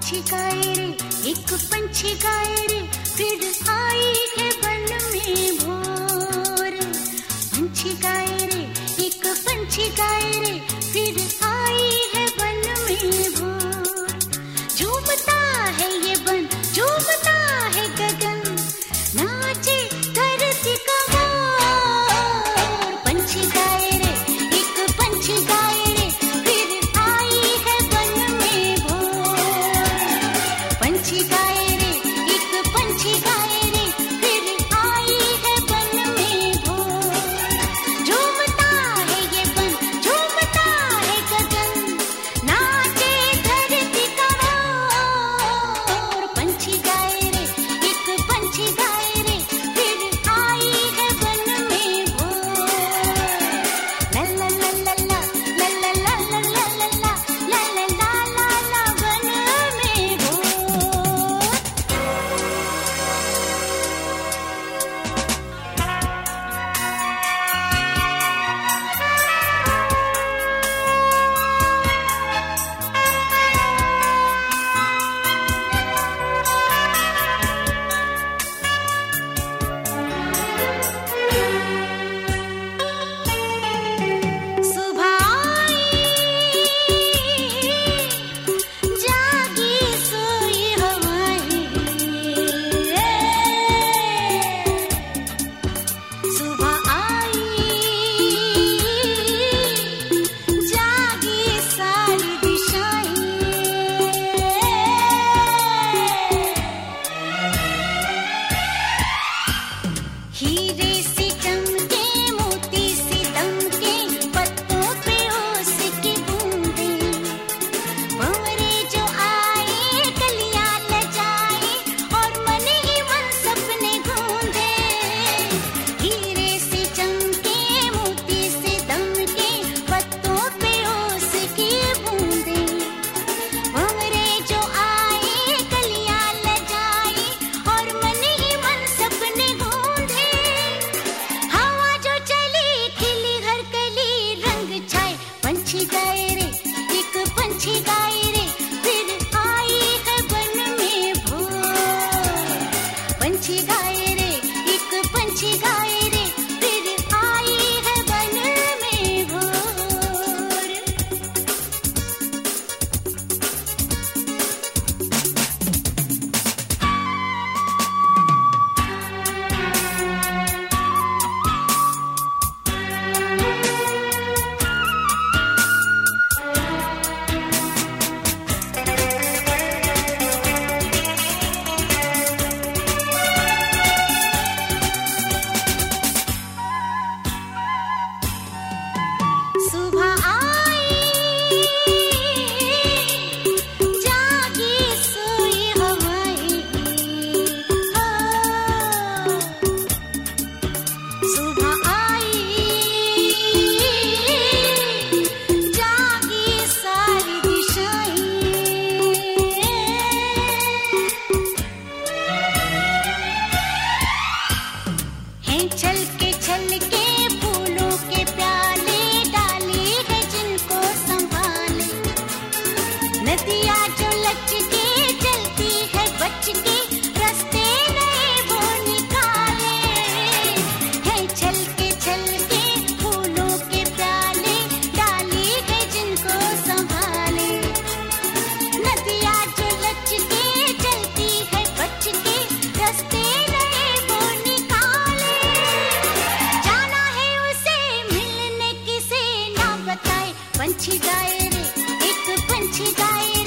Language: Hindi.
पंछी गाए रे, एक पंछी गाए रे, फिर आई है बन में भोर। पंछी गाए रे, एक पंछी गाए रे, फिर आई है बन में भोर। झूमता है ये बन, झूमता है गगन, नाचे धरती का मोर। पंछी गाए रे, एक पंछी गाए रे, फिर आई है बन में भोर। पंछी गाए रे, एक पंछी गाए रे, फिर आई है बन में भोर। झूमता है ये बन, झूमता है गगन, नाचे धरती का मोर। पंछी गाए रे, एक पंछी गाए रे, फिर आई है बन में भोर। ला ला ला ला ला, ला ला ला ला ला ला ला, ला ला ला ला ला, बन में भोर। सुबह आई, जागी सोई हवाएं। सुबह आई, जागी सारी दिशाएं। हीरे सी चमके, मोती सी दमके, पत्तों पे ओस की बूंदें। भंवरे जो आए, कलियां लजाए, और मन ही मन सपने गूंजे। हीरे सी चमके, मोती सी दमके, पत्तों पे ओस की बूंदें। भंवरे जो आए, कलियां लजाए, और मन ही मन सपने गूंजे। हवा जो चली, खिली हर कली, रंग छाए। पंछी गाए रे, एक पंछी गाए रे, फिर आई है बन में भोर। पंछी गाए रे, एक पंछी गाए रे, फिर आई है बन में भोर। सुबह आई, जागी सोई हवाएं। सुबह आई, जागी सारी दिशाएं। हैं छलके फूलों के प्याले, डाली है जिनको संभाले। नदियाँ जो लचके, चलती है बच के, रास्ते नए वो निकाले। हैं छलके फूलों के प्याले, डाली है जिनको संभाले। नदियाँ जो लचके, चलती है बच के, रास्ते नए वो निकाले। जाना है उसे मिलने किसे ना बताए। पंछी गाए रे, एक पंछी गाए